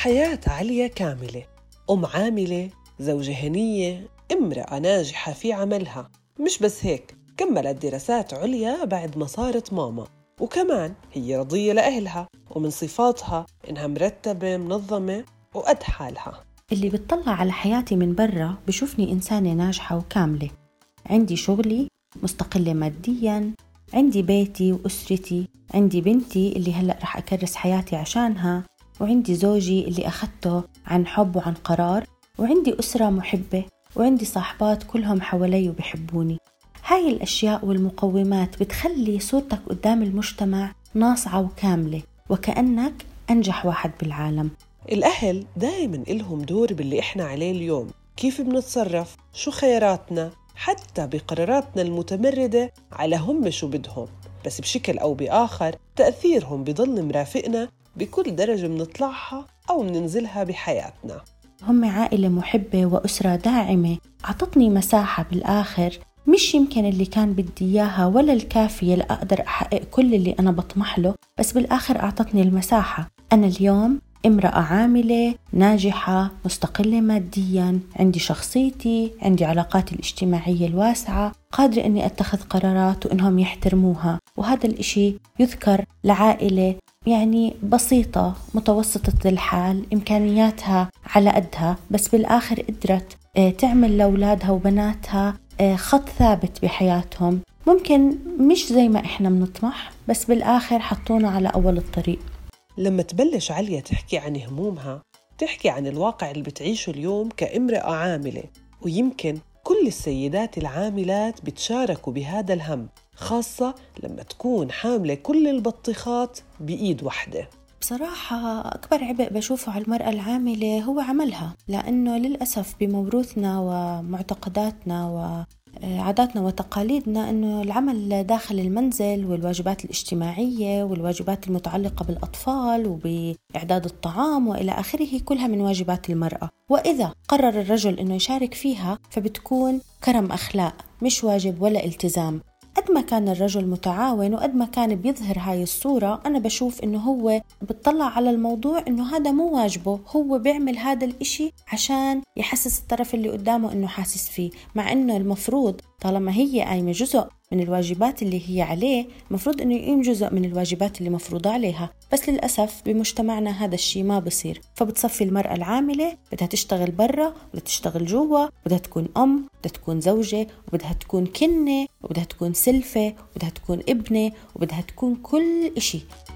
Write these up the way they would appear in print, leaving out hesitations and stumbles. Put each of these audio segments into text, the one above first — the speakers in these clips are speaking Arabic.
حياة عليا كاملة، أم عاملة، زوجة هنية، امرأة ناجحة في عملها. مش بس هيك، كملت دراسات عليا بعد ما صارت ماما، وكمان هي رضية لأهلها، ومن صفاتها إنها مرتبة منظمة وقد حالها. اللي بتطلع على حياتي من برا بشوفني إنسانة ناجحة وكاملة. عندي شغلي، مستقلة مادياً، عندي بيتي وأسرتي، عندي بنتي اللي هلأ رح أكرس حياتي عشانها، وعندي زوجي اللي أخذته عن حب وعن قرار، وعندي أسرة محبة، وعندي صاحبات كلهم حوالي وبيحبوني. هاي الأشياء والمقومات بتخلي صورتك قدام المجتمع ناصعة وكاملة، وكأنك أنجح واحد بالعالم. الأهل دايماً إلهم دور باللي إحنا عليه اليوم، كيف بنتصرف، شو خياراتنا، حتى بقراراتنا المتمردة على هم شو بدهم. بس بشكل أو بآخر تأثيرهم بيضل مرافقنا بكل درجة منطلعها أو مننزلها بحياتنا. هم عائلة محبة وأسرة داعمة، أعطتني مساحة بالآخر، مش يمكن اللي كان بدي إياها ولا الكافية لأقدر أحقق كل اللي أنا بطمح له، بس بالآخر أعطتني المساحة. أنا اليوم امرأة عاملة، ناجحة، مستقلة مادياً، عندي شخصيتي، عندي علاقاتي الاجتماعية الواسعة، قادرة أني أتخذ قرارات وإنهم يحترموها. وهذا الإشي يذكر لعائلة يعني بسيطة متوسطة الحال، إمكانياتها على قدها، بس بالآخر قدرت تعمل لأولادها وبناتها خط ثابت بحياتهم. ممكن مش زي ما إحنا بنطمح، بس بالآخر حطونا على أول الطريق. لما تبلش عليا تحكي عن همومها، تحكي عن الواقع اللي بتعيشه اليوم كامرأة عاملة، ويمكن كل السيدات العاملات بتشاركوا بهذا الهم، خاصة لما تكون حاملة كل البطيخات بإيد واحدة. بصراحة أكبر عبء بشوفه على المرأة العاملة هو عملها، لأنه للأسف بموروثنا ومعتقداتنا وعاداتنا وتقاليدنا أنه العمل داخل المنزل والواجبات الاجتماعية والواجبات المتعلقة بالأطفال وبإعداد الطعام وإلى آخره كلها من واجبات المرأة، وإذا قرر الرجل أنه يشارك فيها فبتكون كرم أخلاق، مش واجب ولا التزام. قد ما كان الرجل متعاون وقد ما كان بيظهر هاي الصورة، أنا بشوف إنه هو بتطلع على الموضوع إنه هذا مو واجبه، هو بيعمل هذا الإشي عشان يحسس الطرف اللي قدامه إنه حاسس فيه، مع إنه المفروض طالما هي قايمة جزء من الواجبات اللي هي عليه، مفروض إنه يقيم جزء من الواجبات اللي مفروضة عليها. بس للأسف بمجتمعنا هذا الشيء ما بصير، فبتصفي المرأة العاملة بدها تشتغل برا، بدها تشتغل جوا، بدها تكون أم، بدها تكون زوجة، وبدها تكون كنة، وبدها تكون سلفة، وبدها تكون ابنة، وبدها تكون كل إشي.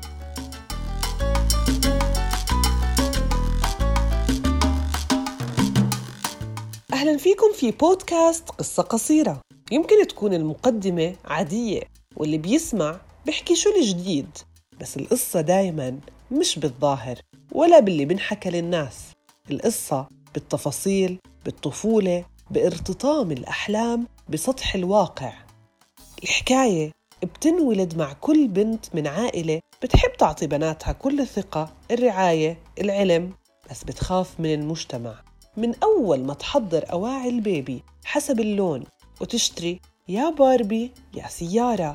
أهلا فيكم في بودكاست قصة قصيرة. يمكن تكون المقدمة عادية واللي بيسمع بيحكي شو الجديد، بس القصة دايماً مش بالظاهر ولا باللي بنحكى للناس. القصة بالتفاصيل، بالطفولة، بارتطام الأحلام بسطح الواقع. الحكاية بتنولد مع كل بنت من عائلة بتحب تعطي بناتها كل الثقة، الرعاية، العلم، بس بتخاف من المجتمع. من أول ما تحضر أواعي البيبي حسب اللون وتشتري يا باربي يا سيارة،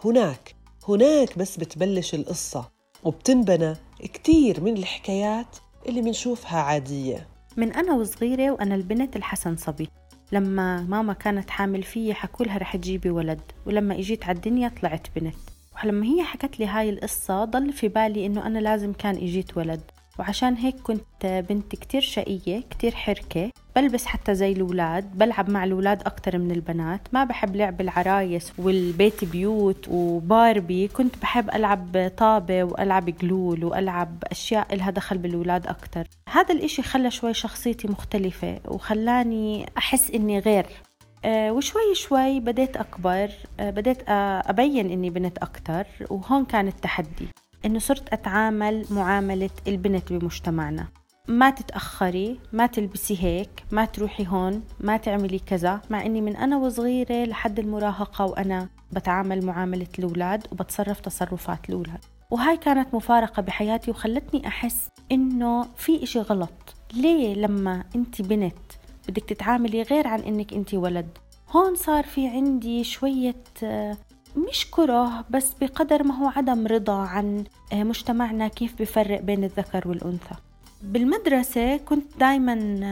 هناك بس بتبلش القصة، وبتنبنى كتير من الحكايات اللي منشوفها عادية. من أنا وصغيرة وأنا البنت الحسن صبي، لما ماما كانت حامل فيي حكولها رح تجيبي ولد، ولما إجيت على الدنيا طلعت بنت. ولما هي حكت لي هاي القصة ضل في بالي إنه أنا لازم كان إجيت ولد، وعشان هيك كنت بنت كتير شقية، كتير حركة، بلبس حتى زي الأولاد، بلعب مع الأولاد أكتر من البنات، ما بحب لعب العرايس والبيت بيوت وباربي، كنت بحب ألعب طابة وألعب قلول وألعب أشياء إلها دخل بالأولاد أكتر. هذا الإشي خلى شوي شخصيتي مختلفة وخلاني أحس إني غير. وشوي شوي بديت أكبر، بديت أبين إني بنت أكتر، وهون كان التحدي إنه صرت أتعامل معاملة البنت بمجتمعنا. ما تتأخري، ما تلبسي هيك، ما تروحي هون، ما تعملي كذا، مع إني من أنا وصغيرة لحد المراهقة وأنا بتعامل معاملة الأولاد وبتصرف تصرفات الأولاد. وهاي كانت مفارقة بحياتي وخلتني أحس إنه في إشي غلط. ليه لما أنت بنت بدك تتعاملي غير عن إنك أنت ولد؟ هون صار في عندي شوية مش كره، بس بقدر ما هو عدم رضا عن مجتمعنا كيف بيفرق بين الذكر والأنثى. بالمدرسة كنت دايما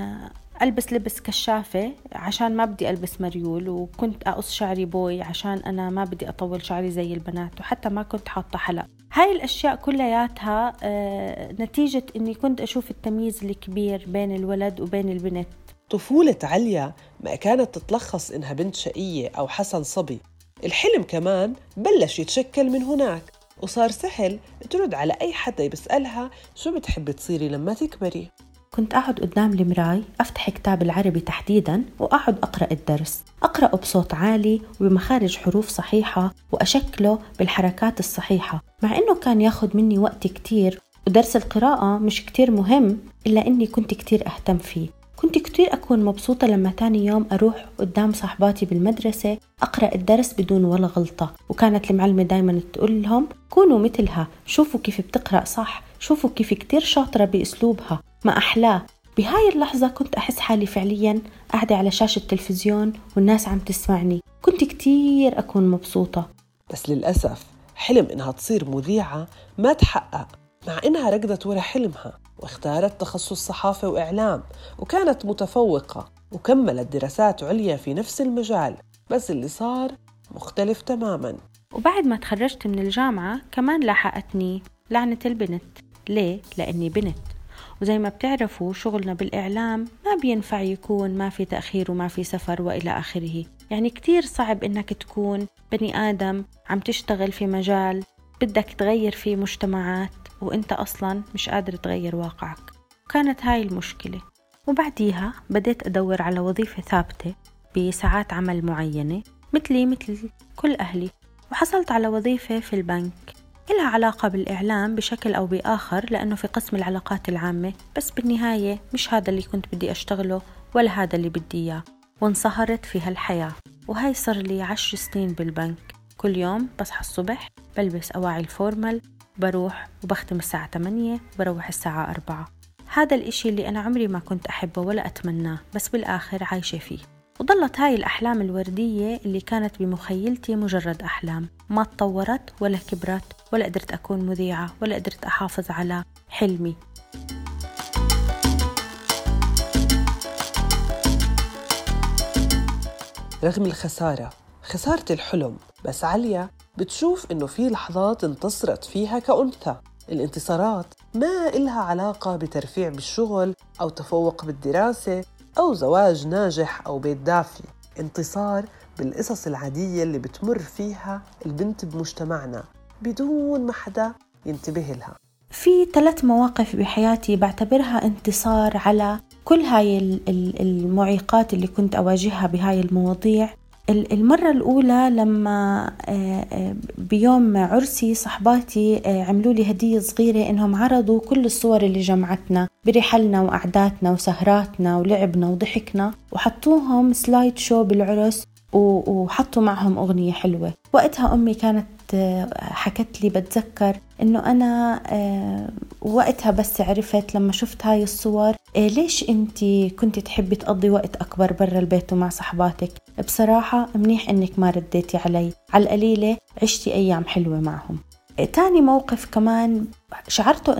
ألبس لبس كشافة عشان ما بدي ألبس مريول، وكنت أقص شعري بوي عشان أنا ما بدي أطول شعري زي البنات، وحتى ما كنت حاطة حلق. هاي الأشياء كلياتها نتيجة أني كنت أشوف التمييز الكبير بين الولد وبين البنت. طفولة عليا ما كانت تتلخص إنها بنت شقية أو حسن صبي، الحلم كمان بلش يتشكل من هناك، وصار سهل ترد على أي حدا يسألها شو بتحبي تصيري لما تكبري. كنت أقعد قدام المراي أفتح كتاب العربي تحديداً وأقعد أقرأ الدرس، أقرأه بصوت عالي وبمخارج حروف صحيحة وأشكله بالحركات الصحيحة، مع إنه كان ياخد مني وقت كتير ودرس القراءة مش كتير مهم، إلا إني كنت كتير أهتم فيه. كنت كتير أكون مبسوطة لما تاني يوم أروح قدام صاحباتي بالمدرسة أقرأ الدرس بدون ولا غلطة، وكانت المعلمة دايماً تقول لهم كونوا مثلها، شوفوا كيف بتقرأ صح، شوفوا كيف كتير شاطرة بأسلوبها، ما أحلاه. بهاي اللحظة كنت أحس حالي فعلياً قاعدة على شاشة التلفزيون والناس عم تسمعني، كنت كتير أكون مبسوطة. بس للأسف حلم إنها تصير مذيعة ما تحقق، مع إنها ركضت ورا حلمها واختارت تخصص صحافة وإعلام، وكانت متفوقة وكملت دراسات عليا في نفس المجال، بس اللي صار مختلف تماماً. وبعد ما تخرجت من الجامعة كمان لاحقتني لعنة البنت. ليه؟ لأني بنت، وزي ما بتعرفوا شغلنا بالإعلام ما بينفع يكون ما في تأخير وما في سفر وإلى آخره. يعني كتير صعب إنك تكون بني آدم عم تشتغل في مجال بدك تغير فيه مجتمعات وإنت أصلاً مش قادر تغير واقعك. كانت هاي المشكلة. وبعديها بديت أدور على وظيفة ثابتة بساعات عمل معينة مثل كل أهلي، وحصلت على وظيفة في البنك إلها علاقة بالإعلام بشكل أو بآخر، لأنه في قسم العلاقات العامة، بس بالنهاية مش هذا اللي كنت بدي أشتغله ولا هذا اللي بدي إياه، وانصهرت في هالحياة. وهاي صار لي 10 سنين بالبنك. كل يوم بصحى الصبح بلبس أواعي الفورمال، بروح وبختم الساعة 8 وبروح الساعة 4. هذا الإشي اللي أنا عمري ما كنت أحبه ولا أتمناه، بس بالآخر عايشة فيه. وظلت هاي الأحلام الوردية اللي كانت بمخيلتي مجرد أحلام، ما تطورت ولا كبرت، ولا قدرت أكون مذيعة، ولا قدرت أحافظ على حلمي. رغم الخسارة، خسارة الحلم، بس عليا بتشوف إنه في لحظات انتصرت فيها كأنثى. الانتصارات ما إلها علاقة بترفيع بالشغل أو تفوق بالدراسة أو زواج ناجح أو بيت دافي. انتصار بالقصص العادية اللي بتمر فيها البنت بمجتمعنا بدون ما حدا ينتبه لها. في 3 مواقف بحياتي بعتبرها انتصار على كل هاي المعيقات اللي كنت أواجهها بهاي المواضيع. المرة الأولى لما بيوم عرسي صحباتي عملوا لي هدية صغيرة، إنهم عرضوا كل الصور اللي جمعتنا برحلنا وقعداتنا وسهراتنا ولعبنا وضحكنا، وحطوهم سلايد شو بالعرس، وحطوا معهم أغنية حلوة. وقتها أمي كانت حكت لي، بتذكر إنه أنا وقتها بس عرفت لما شفت هاي الصور ليش أنتي كنت تحبي تقضي وقت أكبر برا البيت ومع صحباتك. بصراحة منيح إنك ما رديتي علي، على القليلة عشتي أيام حلوة معهم. تاني موقف كمان شعرته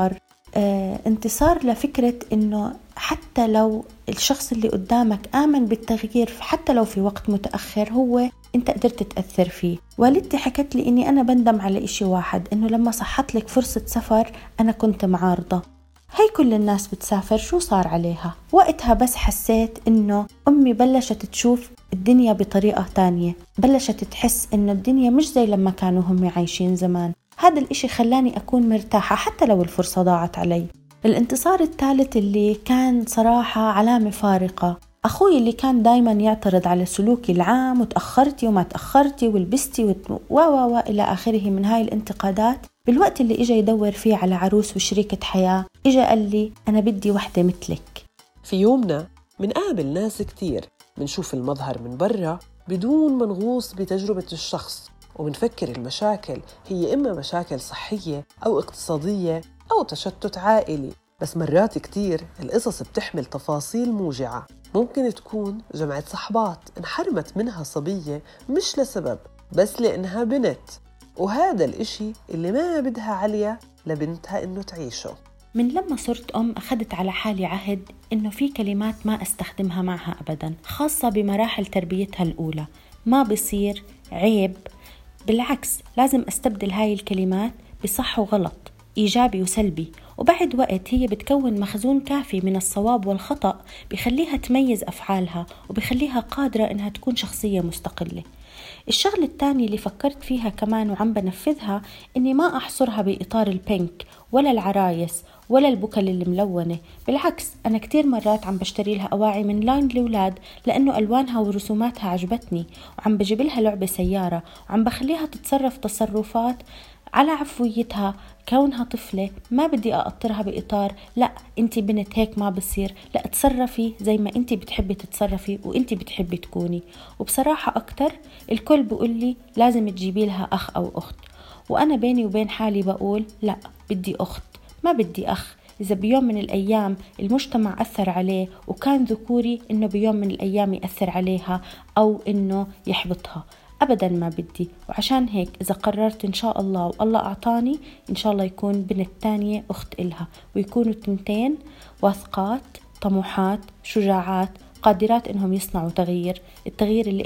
انتصار لفكرة إنه حتى لو الشخص اللي قدامك آمن بالتغيير، حتى لو في وقت متأخر، هو أنت قدرت تأثر فيه. والدتي حكت لي إني أنا بندم على إشي واحد، إنه لما صحت لك فرصة سفر أنا كنت معارضة. هاي كل الناس بتسافر، شو صار عليها؟ وقتها بس حسيت إنه أمي بلشت تشوف الدنيا بطريقة تانية، بلشت تحس إنه الدنيا مش زي لما كانوا هم عايشين زمان. هذا الإشي خلاني أكون مرتاحة حتى لو الفرصة ضاعت علي. الانتصار الثالث اللي كان صراحة علامة فارقة، أخوي اللي كان دايما يعترض على سلوكي العام، وتأخرتي وما تأخرتي ولبستي إلى آخره من هاي الانتقادات، بالوقت اللي إجا يدور فيه على عروس وشريكة حياة إجا قال لي أنا بدي وحدة مثلك. في يومنا منقابل ناس كتير، منشوف المظهر من برا بدون ما نغوص بتجربة الشخص، ومنفكر المشاكل هي إما مشاكل صحية أو اقتصادية أو تشتت عائلي. بس مرات كتير القصص بتحمل تفاصيل موجعة. ممكن تكون جمعة صحبات انحرمت منها صبية مش لسبب، بس لأنها بنت، وهذا الإشي اللي ما بدها عليا لبنتها إنه تعيشه. من لما صرت أم أخذت على حالي عهد إنه في كلمات ما أستخدمها معها أبداً، خاصة بمراحل تربيتها الأولى. ما بصير، عيب، بالعكس لازم أستبدل هاي الكلمات بصح وغلط، إيجابي وسلبي. وبعد وقت هي بتكون مخزون كافي من الصواب والخطأ بيخليها تميز أفعالها وبيخليها قادرة إنها تكون شخصية مستقلة. الشغلة الثانية اللي فكرت فيها كمان وعم بنفذها إني ما أحصرها بإطار البينك ولا العرايس ولا البكل الملونة. بالعكس أنا كتير مرات عم بشتري لها أواعي من لاين لأولاد لأنه ألوانها ورسوماتها عجبتني، وعم بجيب لها لعبة سيارة، وعم بخليها تتصرف تصرفات على عفويتها كونها طفلة. ما بدي أقطرها بإطار لا أنتي بنت هيك ما بصير، لا تصرفي زي ما أنتي بتحبي تتصرفي وأنتي بتحبي تكوني. وبصراحة أكتر الكل بيقول لي لازم تجيبي لها أخ أو أخت، وأنا بيني وبين حالي بقول لا، بدي أخت ما بدي أخ. إذا بيوم من الأيام المجتمع أثر عليه وكان ذكوري، إنه بيوم من الأيام يأثر عليها أو إنه يحبطها، أبدا ما بدي. وعشان هيك إذا قررت إن شاء الله والله أعطاني، إن شاء الله يكون بنت تانية أخت إلها، ويكونوا تنتين واثقات طموحات شجاعات قادرات إنهم يصنعوا التغيير اللي